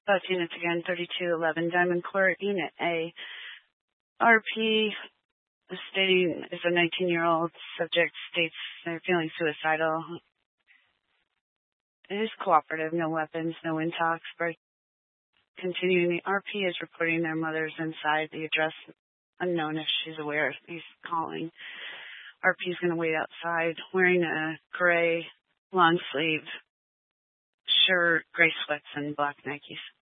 Bus units again, 3211 Diamond Court, Unit A. RP stating is a 19-year-old subject, states they're feeling suicidal. It is cooperative, no weapons, no intox. Continuing, the RP is reporting their mother's inside the address, unknown if she's aware he's calling. RP is going to wait outside wearing a gray long sleeve shirt, gray sweats, and black Nikes.